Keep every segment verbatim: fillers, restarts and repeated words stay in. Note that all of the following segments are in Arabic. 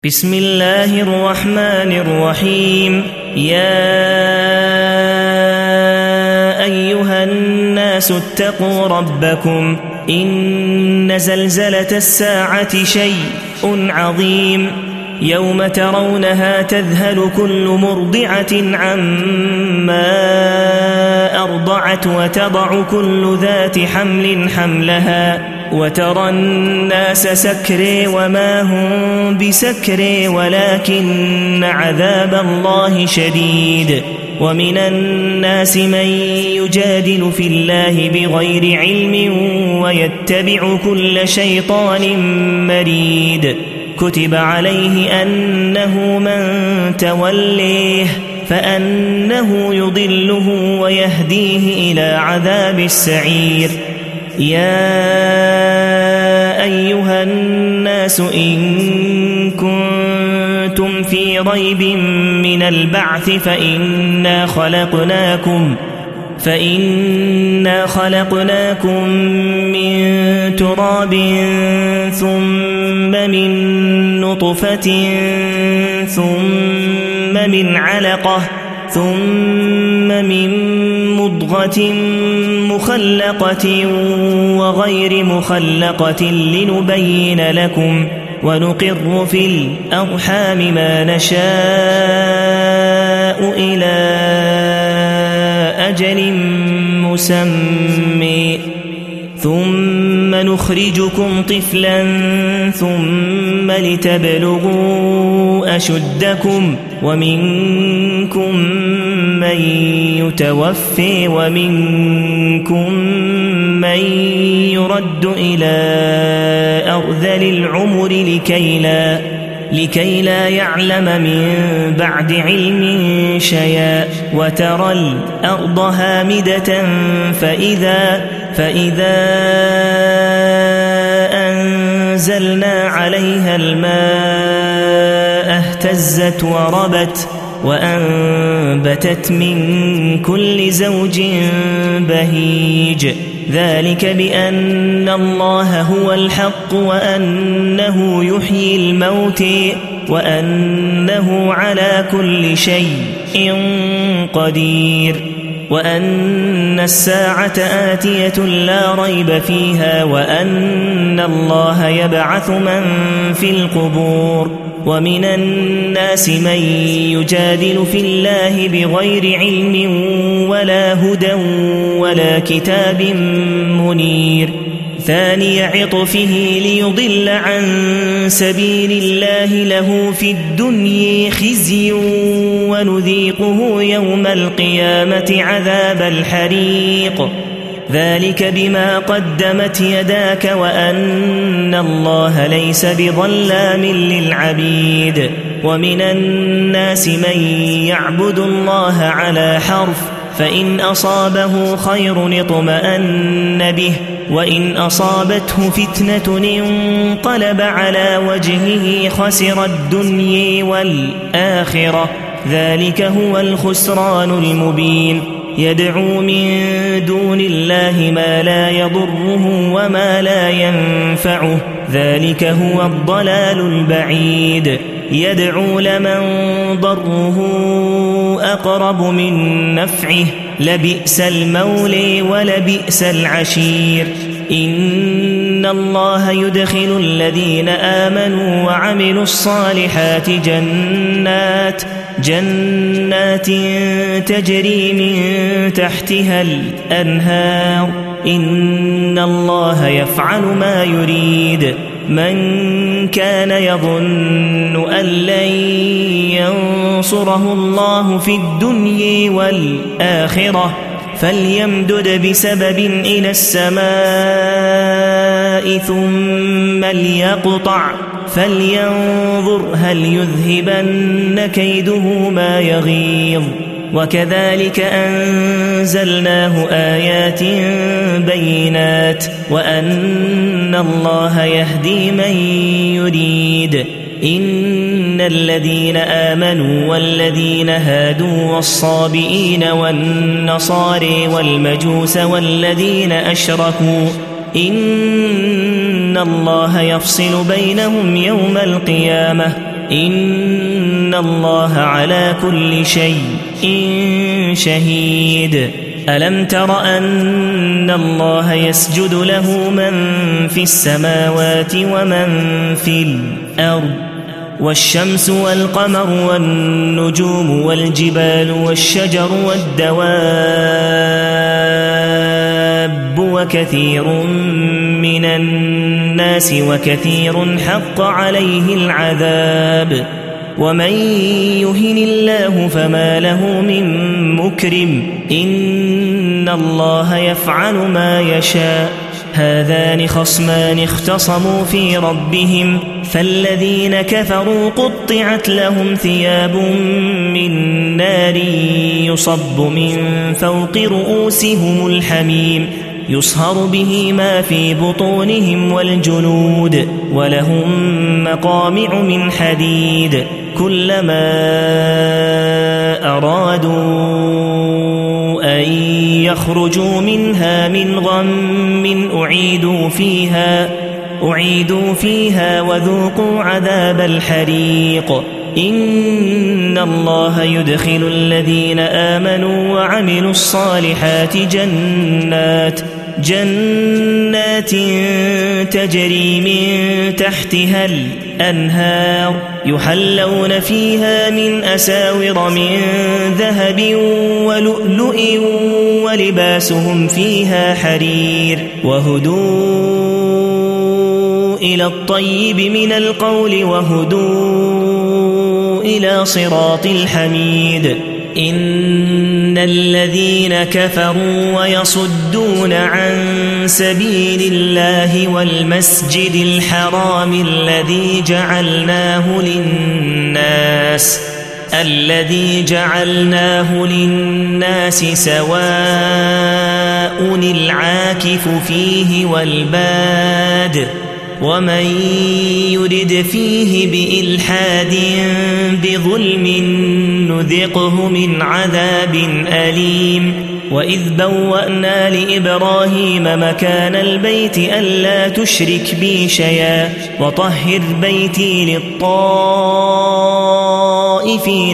بسم الله الرحمن الرحيم. يا أيها الناس اتقوا ربكم إن زلزلة الساعة شيء عظيم يوم ترونها تذهل كل مرضعة عما أرضعت وتضع كل ذات حمل حملها وترى الناس سكري وما هم بسكري ولكن عذاب الله شديد. ومن الناس من يجادل في الله بغير علم ويتبع كل شيطان مريد. كتب عليه أنه من توليه فأنه يضله ويهديه إلى عذاب السعير. يا أيها الناس إن كنتم في ريب من البعث فإنا خلقناكم فإنا خلقناكم من تراب ثم من نطفة ثم من علقة ثم من مضغة مخلقة وغير مخلقة لنبين لكم ونقر في الأرحام ما نشاء إلى أجل مسمى ثم نخرجكم طفلا ثم لتبلغوا أشدكم ومنكم من يتوفي ومنكم من يرد إلى أرذل العمر لكي لا, لكي لا يعلم من بعد علم شيئا. وترى الأرض هامدة فإذا, فإذا أنزلنا عليها الماء اهتزت وربت وأنبتت من كل زوج بهيج. ذلك بأن الله هو الحق وأنه يحيي الموت وأنه على كل شيء قدير وأن الساعة آتية لا ريب فيها وأن الله يبعث من في القبور. ومن الناس من يجادل في الله بغير علم ولا هدى ولا كتاب منير. ثاني عطفه ليضل عن سبيل الله له في الدنيا خزي ونذيقه يوم القيامة عذاب الحريق. ذلك بما قدمت يداك وأن الله ليس بظلام للعبيد. ومن الناس من يعبد الله على حرف فإن أصابه خير اطمأن به وإن أصابته فتنة انقلب على وجهه خسر الدنيا والآخرة. ذلك هو الخسران المبين. يدعو من دون الله ما لا يضره وما لا ينفعه ذلك هو الضلال البعيد. يدعو لمن ضره أقرب من نفعه لبئس المولى ولبئس العشير. إن الله يدخل الذين آمنوا وعملوا الصالحات جنات جنات تجري من تحتها الأنهار. إن الله يفعل ما يريد. من كان يظن أن لن ينصره الله في الدنيا والآخرة فليمدد بسبب إلى السماء ثم ليقطع فلينظر هل يذهبن كيده ما يغيظ. وكذلك أنزلناه آيات بينات وأن الله يهدي من يريد. إن الذين آمنوا والذين هادوا والصابئين والنصارى والمجوس والذين أشركوا إن الله يفصل بينهم يوم القيامة إن الله على كل شيء شهيد ألم تر أن الله يسجد له من في السماوات ومن في الأرض والشمس والقمر والنجوم والجبال والشجر والدواب وكثير من الناس وكثير حق عليه العذاب ومن يهن الله فما له من مكرم إن الله يفعل ما يشاء هذان خصمان اختصموا في ربهم فالذين كفروا قطعت لهم ثياب من نار يصب من فوق رؤوسهم الحميم يصهر به ما في بطونهم والجلود ولهم مقامع من حديد كلما أرادوا أن يخرجوا منها من غم أعيدوا فيها أعيدوا فيها وذوقوا عذاب الحريق إن الله يدخل الذين آمنوا وعملوا الصالحات جنات جنات تجري من تحتها الأنهار يحلون فيها من أساور من ذهب ولؤلؤ ولباسهم فيها حرير وهدوا إلى الطيب من القول وهدوا إلى صراط الحميد إن الذين كفروا ويصدون عن سبيل الله والمسجد الحرام الذي جعلناه للناس الذي جعلناه للناس سواء العاكف فيه والباد ومن يرد فيه بإلحاد بظلم نذقه من عذاب أليم وإذ بوأنا لإبراهيم مكان البيت ألا تشرك بي شيئا وطهر بيتي للطائفين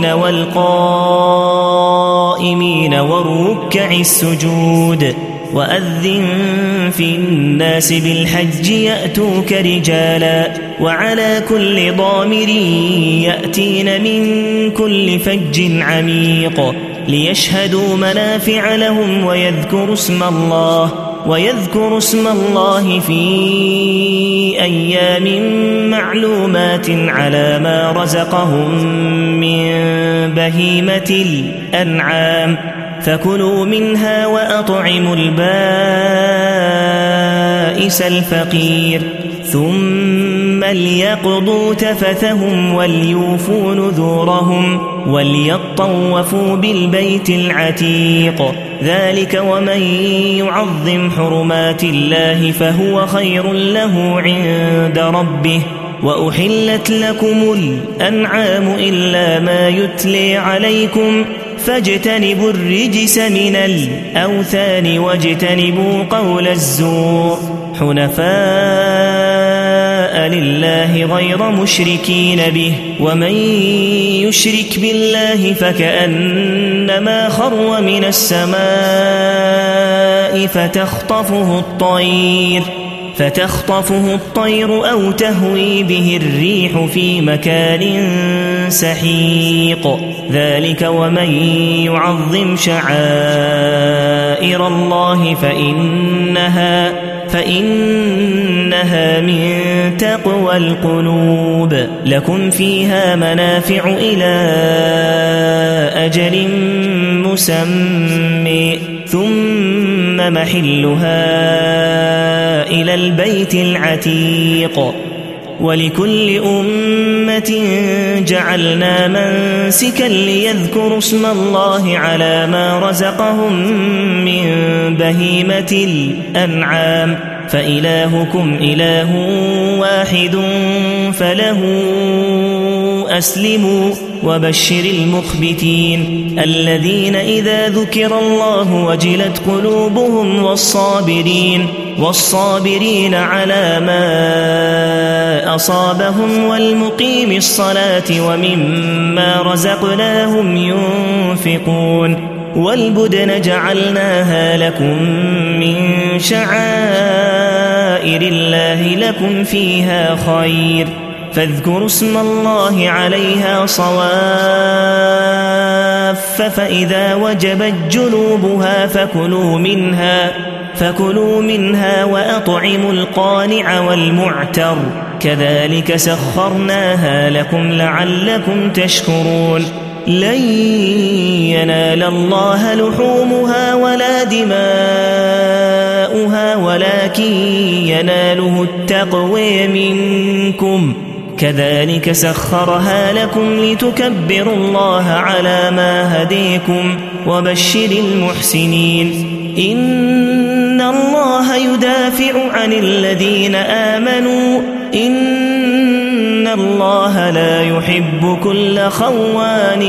والقائمين والركع السجود وأذن في الناس بالحج يأتوك رجالا وعلى كل ضامر يأتين من كل فج عميق ليشهدوا منافع لهم ويذكروا اسم الله ويذكروا اسم الله في أيام معلومات على ما رزقهم من بهيمة الأنعام فكلوا منها وأطعموا البائس الفقير ثم ليقضوا تفثهم وليوفوا نذورهم وليطوفوا بالبيت العتيق ذلك ومن يعظم حرمات الله فهو خير له عند ربه وأحلت لكم الأنعام إلا ما يتلي عليكم فاجتنبوا الرجس من الأوثان واجتنبوا قول الزور حنفاء لله غير مشركين به ومن يشرك بالله فكأنما خر من السماء فتخطفه الطير فتخطفه الطير أو تهوي به الريح في مكان سحيق ذلك ومن يعظم شعائر الله فإنها فإنها من تقوى القلوب لكم فيها منافع إلى أجل مسمى ثم محلها إلى البيت العتيق ولكل أمة جعلنا منسكا ليذكروا اسم الله على ما رزقهم من بهيمة الأنعام فإلهكم إله واحد فله أسلموا وبشر المخبتين الذين إذا ذكر الله وجلت قلوبهم والصابرين والصابرين على ما أصابهم والمقيم الصلاة ومما رزقناهم ينفقون والبدن جعلناها لكم من شعائر الله لكم فيها خير فاذكروا اسم الله عليها صواف فإذا وجبت جنوبها فكلوا منها فكلوا منها وأطعموا القانع والمعتر كذلك سخرناها لكم لعلكم تشكرون لن ينال الله لحومها ولا دماؤها ولكن يناله التقوى منكم كذلك سخرها لكم لتكبروا الله على ما هديكم وبشر المحسنين إن الله يدافع عن الذين آمنوا إن الله لا يحب كل خوان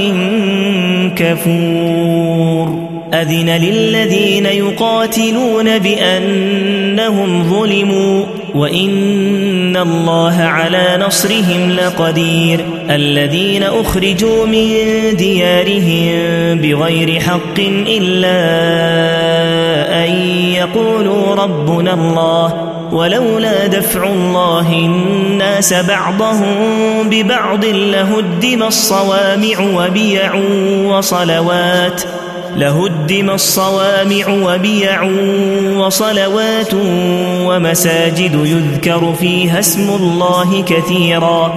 كفور أذن للذين يقاتلون بأنهم ظلموا وإن الله على نصرهم لقدير الذين أخرجوا من ديارهم بغير حق إلا أن يقولوا ربنا الله ولولا دفع الله الناس بعضهم ببعض لهدم الصوامع وبيع وصلوات لهدم الصوامع وبيع وصلوات ومساجد يذكر فيها اسم الله كثيرا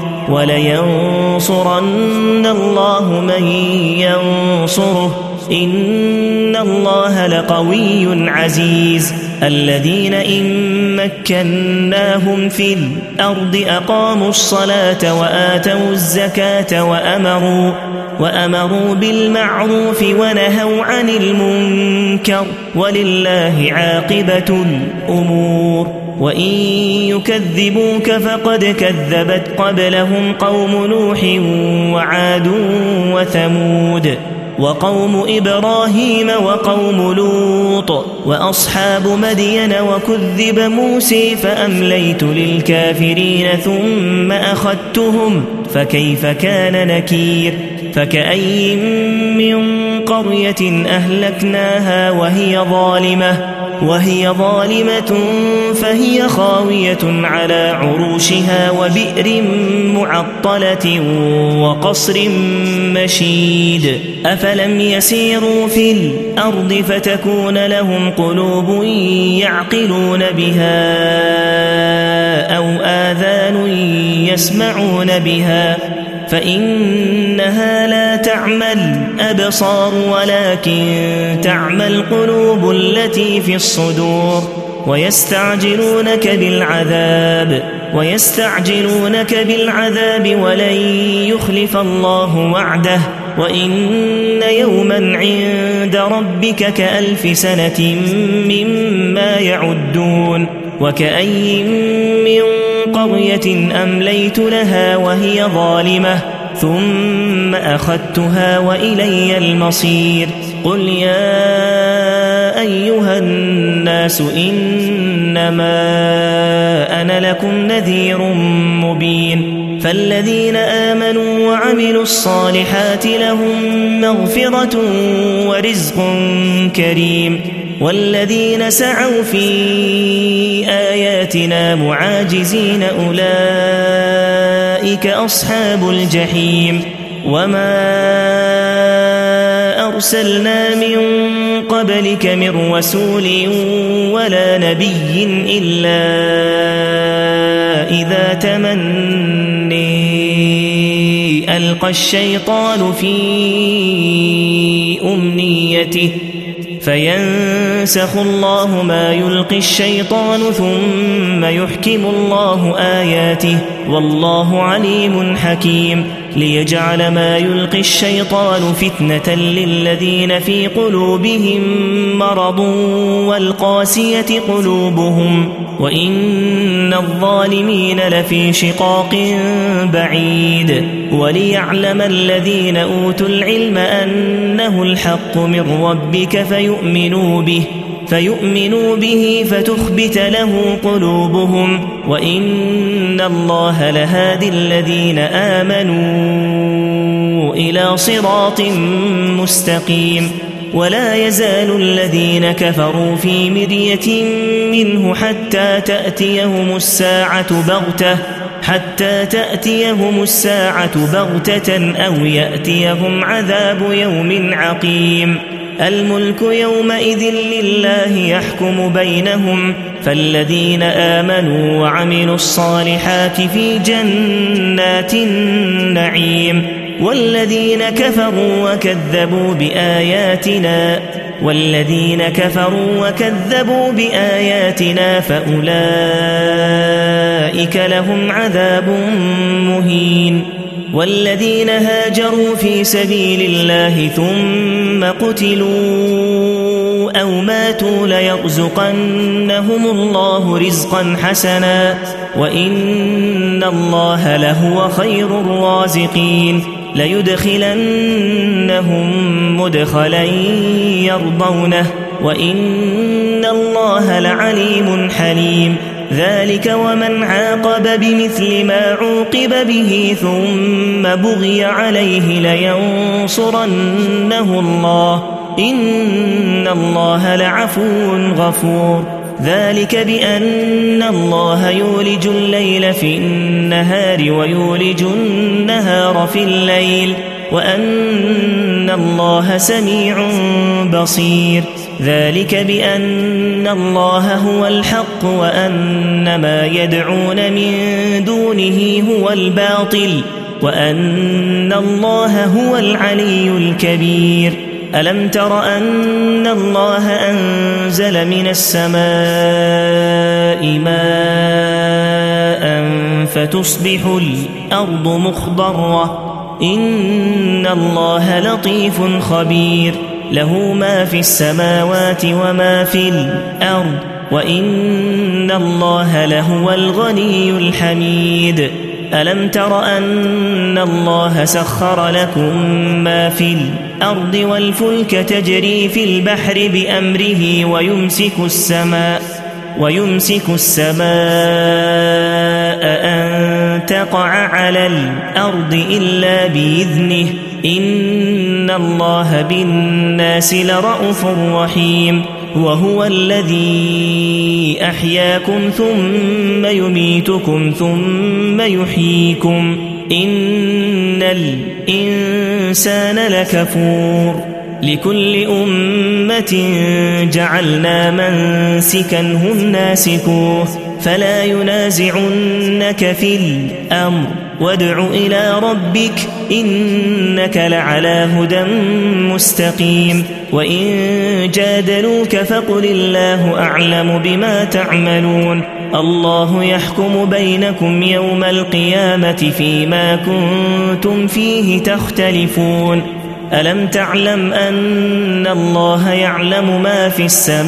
ولينصرن الله من ينصره إن الله لقوي عزيز الذين إن مكناهم في الأرض أقاموا الصلاة وآتوا الزكاة وأمروا وأمروا بالمعروف ونهوا عن المنكر ولله عاقبة الأمور وإن يكذبوك فقد كذبت قبلهم قوم نوح وعاد وثمود وقوم إبراهيم وقوم لوط وأصحاب مدين وكذب موسى فأمليت للكافرين ثم أخذتهم فكيف كان نكير فكأي من قرية أهلكناها وهي ظالمة وهي ظالمة فهي خاوية على عروشها وبئر معطلة وقصر مشيد أفلم يسيروا في الأرض فتكون لهم قلوب يعقلون بها أو آذان يسمعون بها فإنها لا تعمى الأبصار ولكن تعمى القلوب التي في الصدور ويستعجلونك بالعذاب ويستعجلونك بالعذاب ولن يخلف الله وعده وإن يوما عند ربك كألف سنة مما يعدون وكأي من قرية أمليت لها وهي ظالمة ثم أخذتها وإلي المصير قل يا أيها الناس إنما أنا لكم نذير مبين فالذين آمنوا وعملوا الصالحات لهم مغفرة ورزق كريم والذين سعوا في آياتنا معاجزين أولئك أصحاب الجحيم وما أرسلنا من قبلك من رسول ولا نبي إلا إذا تمني ألقى الشيطان في أمنيته فينسخ الله ما يلقي الشيطان ثم يحكم الله آياته والله عليم حكيم ليجعل ما يلقي الشيطان فتنة للذين في قلوبهم مرض والقاسية قلوبهم وإن الظالمين لفي شقاق بعيد وليعلم الذين أوتوا العلم أنه الحق من ربك فيؤمنوا به فيؤمنوا به فتخبت له قلوبهم وإن الله لهادي الذين آمنوا إلى صراط مستقيم ولا يزال الذين كفروا في مرية منه حتى تأتيهم الساعة بغتة حتى تأتيهم الساعة بغتة أو يأتيهم عذاب يوم عقيم الملك يومئذ لله يحكم بينهم فالذين آمنوا وعملوا الصالحات في جنات النعيم والذين كفروا وكذبوا بآياتنا والذين كفروا وكذبوا بآياتنا فأولئك لهم عذاب مهين والذين هاجروا في سبيل الله ثم قتلوا أو ماتوا ليرزقنهم الله رزقا حسنا وإن الله لهو خير الرازقين ليدخلنهم مدخلا يرضونه وإن الله لعليم حليم ذلك ومن عاقب بمثل ما عوقب به ثم بغي عليه لينصرنه الله إن الله لعفو غفور ذلك بأن الله يولج الليل في النهار ويولج النهار في الليل وأن الله سميع بصير ذلك بأن الله هو الحق وأن ما يدعون من دونه هو الباطل وأن الله هو العلي الكبير ألم تر أن الله أنزل من السماء ماء فتصبح الأرض مخضرة إن الله لطيف خبير له ما في السماوات وما في الأرض وإن الله لهو الغني الحميد ألم تر أن الله سخر لكم ما في الأرض والفلك تجري في البحر بأمره ويمسك السماء ويمسك السماء أن تقع على الأرض إلا بإذنه إن الله بالناس لرءوف رحيم وهو الذي أحياكم ثم يميتكم ثم يحييكم إن الإنسان لكفور لكل أمة جعلنا منسكا هم ناسكوه فلا ينازعنك في الأمر وادع إلى ربك إنك لعلى هدى مستقيم وإن جادلوك فقل الله أعلم بما تعملون الله يحكم بينكم يوم القيامة فيما كنتم فيه تختلفون ألم تعلم أن الله يعلم ما في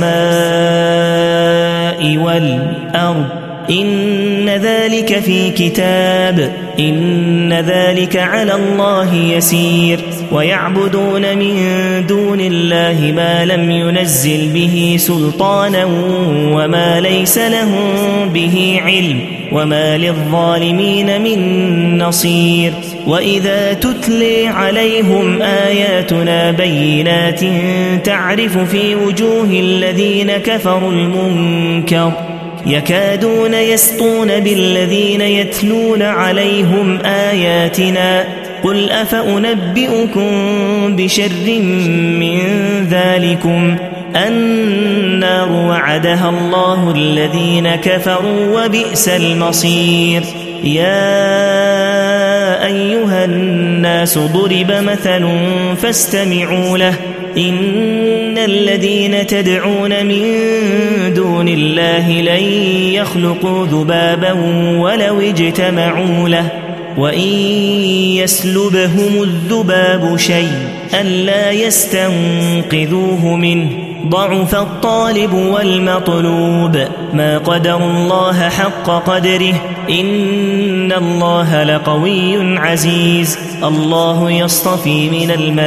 السماء والأرض إن ذلك في كتاب إن ذلك على الله يسير ويعبدون من دون الله ما لم ينزل به سلطانا وما ليس لهم به علم وما للظالمين من نصير وإذا تتلي عليهم آياتنا بينات تعرف في وجوه الذين كفروا المنكر يكادون يسطون بالذين يتلون عليهم آياتنا قل أفأنبئكم بشر من ذلكم النار وعدها الله الذين كفروا وبئس المصير يا أيها الناس ضرب مثل فاستمعوا له إن الذين تدعون من دون الله لن يخلقوا ذبابا ولو اجتمعوا له وإن يسلبهم الذباب شيئا لا يستنقذوه منه ضعف الطالب والمطلوب ما قدر الله حق قدره إن الله لقوي عزيز الله يصطفي من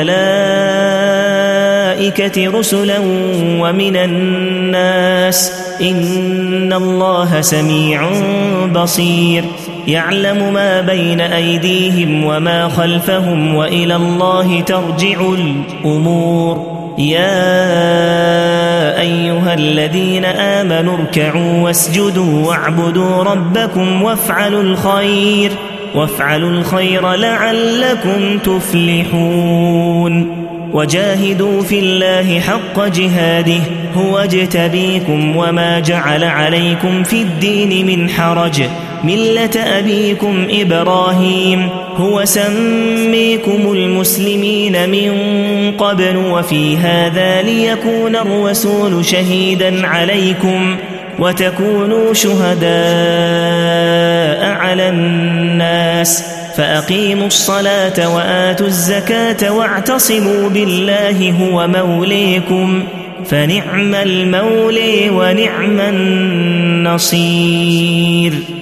الملائكة رسلا ومن الناس إن الله سميع بصير يعلم ما بين أيديهم وما خلفهم وإلى الله ترجع الأمور يا أيها الذين آمنوا اركعوا واسجدوا واعبدوا ربكم وافعلوا الخير وافعلوا الخير لعلكم تفلحون وجاهدوا في الله حق جهاده هو اجتبيكم وما جعل عليكم في الدين من حرج ملة أبيكم إبراهيم هو سميكم المسلمين من قبل وفي هذا ليكون الرسول شهيدا عليكم وتكونوا شهداء على الناس فأقيموا الصلاة وآتوا الزكاة واعتصموا بالله هو موليكم فنعم المولي ونعم النصير.